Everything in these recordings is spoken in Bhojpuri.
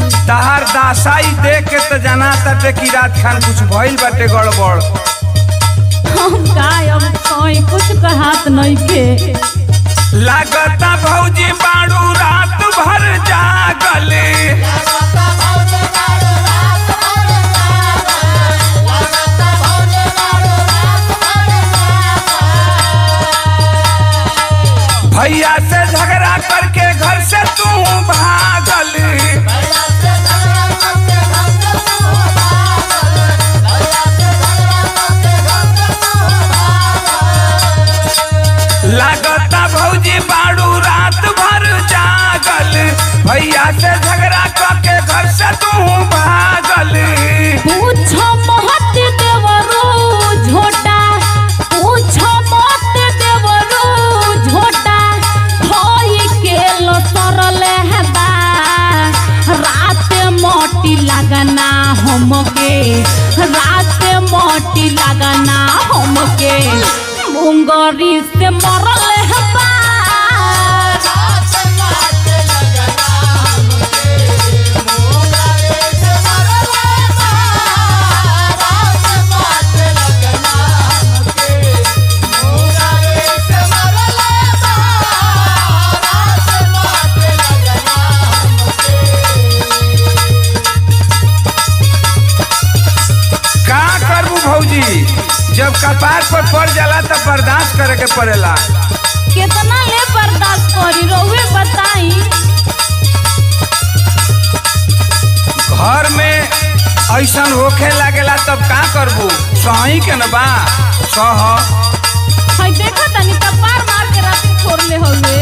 तहार दासाई देख के तो जाना ताटे कि रात खान कुछ भइल बाटे गड़बड़। हम काय अब कोई कुछ कहात नहीं के। लागता भौजी बाड़ू रात भर जागले। भैया से झगड़ा करके घर से तू भागल। लागता भौजी बाड़ू रात भर जागल। भैया से झगड़ा करके घर से तू भागल। पूछो मत देवरो झोटा, पूछो मत देवरो झोटा, होई के लो सरल है बा। रात मोटी लगना हमके, रात मोटी लगना हमके, मुंगरी से मरल है बा। भौजी जब कपार पर पड़ जाला तो बर्दाश्त करे के पड़ेला। कितना ले बर्दाश्त करी रहुए बताई। घर में ऐसन होखे लागेला तब का करबू, सही के न बा सह। हाय देखा तनी कपार मार के राती छोड़ ले होवे।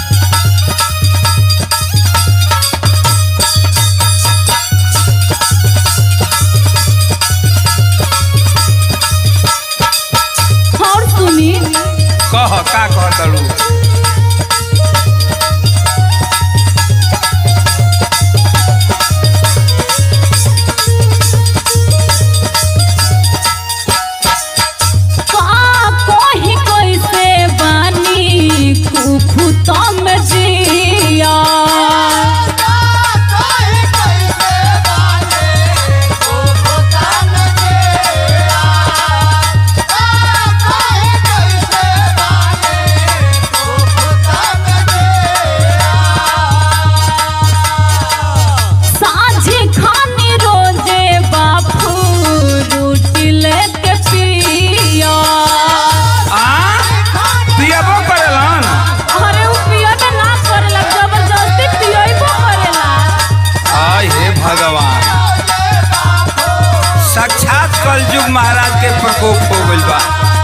कह का कहतलू। कोही कैसे बानी खुखुता में जिया। साक्षात कलयुग महाराज के प्रकोप हो गइल बा।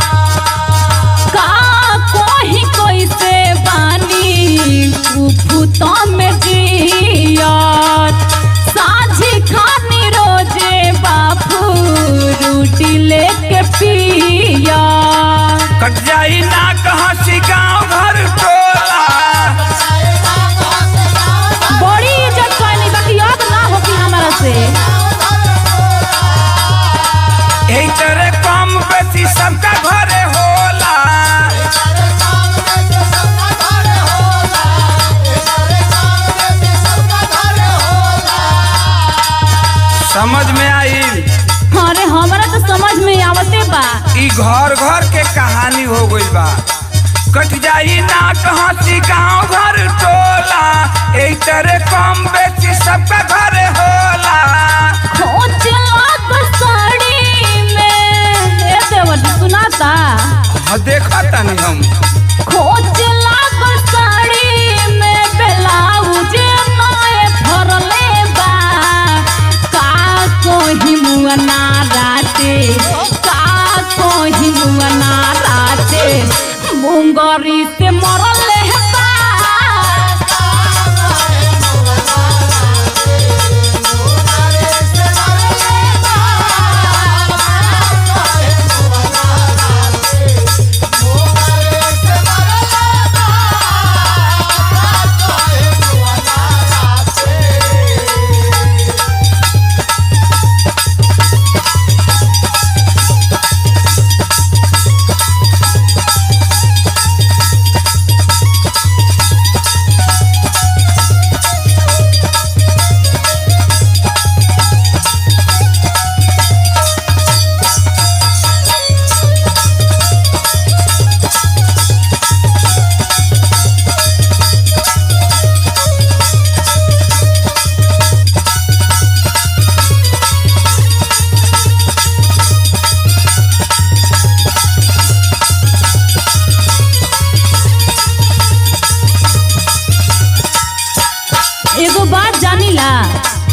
का कोही कैसे बानी कुफुता में जिया। साझी खानी रोजे बापू रोटी लेके पिया। कट जाई ना कहाँ सी गाँव घर टोला। बड़ी इज्जत पानी बाकी याद ना होगी हमारा से। यही तरह कम बेसी सबका घरे होला। समझ में आइल? अरे हमारा तो समझ में आवते बा। ई घर घर के कहानी हो गइल बा। कट जाई ना कहाँ सी गाँव घर टोला। यही तरह कम बेसी सबका घरे होला। सुनाता देखा तानी हम खोज लागल साड़ी में ब्लाउज नए भरले बा। का कोही मुअना राते, का कोही मुअना राते, मुंगरी से मरले बा।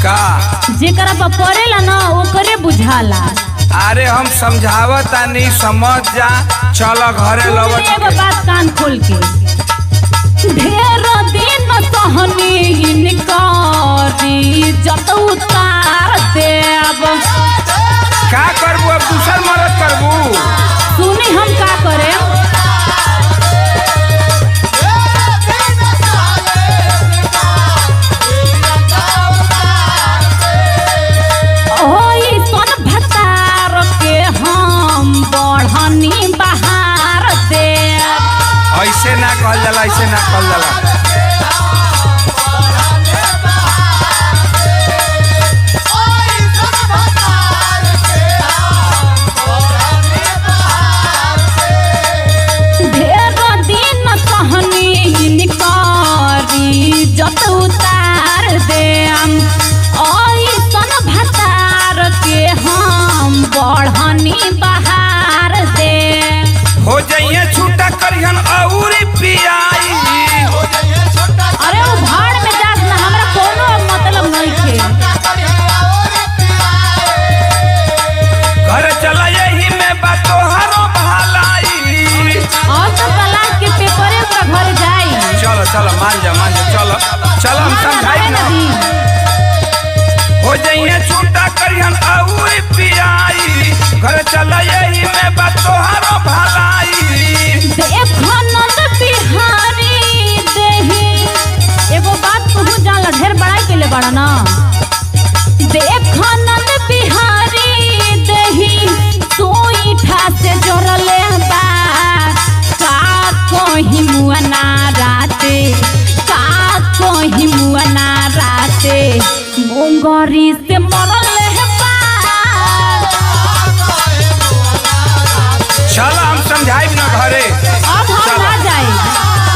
का जेकरा पर पड़ेला ना ओकरे बुझाला। अरे हम समझावत नहीं समझ जा। चलो घरे लवत एगो बात कान खोल के, ढेर दिन सहनी इनकारी जत उतार देब। का करबू अब दूसर मरद करबू? सुनी हम का करे, ऐसे ना कहल जाला, ऐसे ना कहल जाला। ढेर दिन कहनी इनकारी जत उतार देम, ऐसन भतार के हम बढ़नी बहार दे। हो जाइए छूटा करिहन और पियाई। अरे वो भाड़ में जात ना, हमरा कोनो मतलब नहीं थे। घर चला यही में बातो हरो भलाई। और तो तलाक के पेपरे का घर जाई। चलो चलो मान जा चलो चलो हम समझाई ना। हो जाइए छूटा करिहन और पियाई। घर चला यही में बातो हरो भलाई। एगो बात तू जानला, ढेर बड़ाई के ले बड़ा ना। देख नंद बिहारी देही सोई ठासे जोरले बा। का कोही मुअना राते, का कोही मुअना राते मोंगरी से मरले बा। चलो हम समझाई ना घरे। अब हम ना जाए।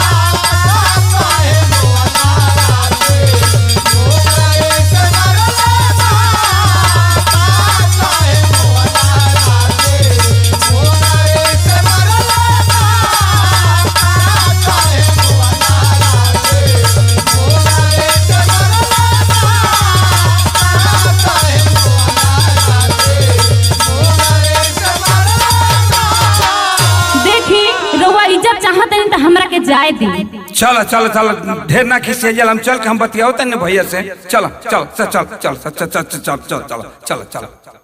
हमरा के जाए दी। चलो चलो चलो ढेर ना खिसिया जल, हम चल के हम बतियाओ तने भैया से। चलो चलो चल चल चल चल चल चल चल चल चल चल चल।